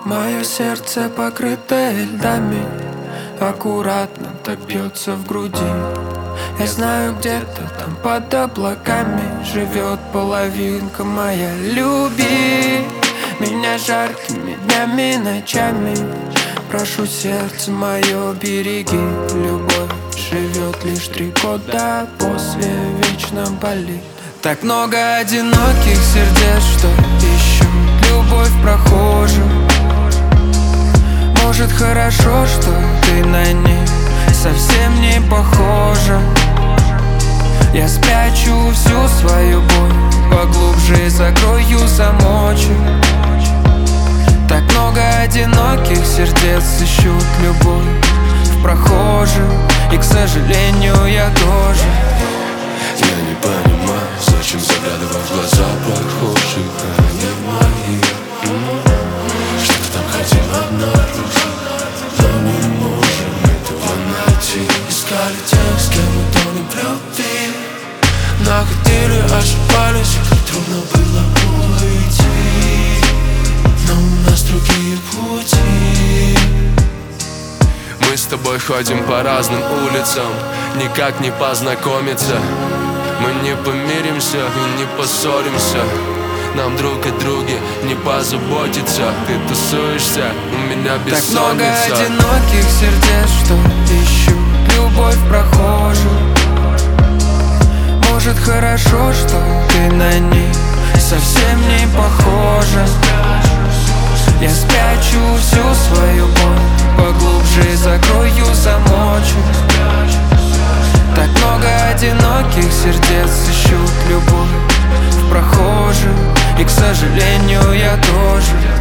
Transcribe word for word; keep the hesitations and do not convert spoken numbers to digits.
Мое сердце покрыто льдами, аккуратно так бьется в груди. Я знаю, где-то там под облаками живет половинка моя. Люби меня жаркими днями, ночами. Прошу, сердце мое, береги. Любовь живет лишь три года, после вечно болит. Так много одиноких сердец, что ищут любовь в прохожем. Может, хорошо, что ты на них совсем не похожа. Я спрячу всю свою боль поглубже, закрою замочек. Так много одиноких сердец ищут любовь в прохожем, и, к сожалению, я тоже. Я не понимаю, зачем заглядывать в глаза прохожих, они мои. Что-то там хотим обнаружить, но не можем этого найти. Искали тех, с кем мы тонем в любви, находили, ошибались, и трудно было уйти. Но у нас другие пути. Мы с тобой ходим по разным улицам, никак не познакомиться. Мы не помиримся и не поссоримся, нам друг о друге не позаботиться. Ты тусуешься, у меня бессонница. Так много одиноких сердец, что ищут любовь в прохожем. Может, хорошо, что ты на них совсем не похожа. Я спрячу всю свою боль поглубже, закрою замочек. Так много одиноких сердец ищут любовь в прохожем, и, к сожалению, я тоже.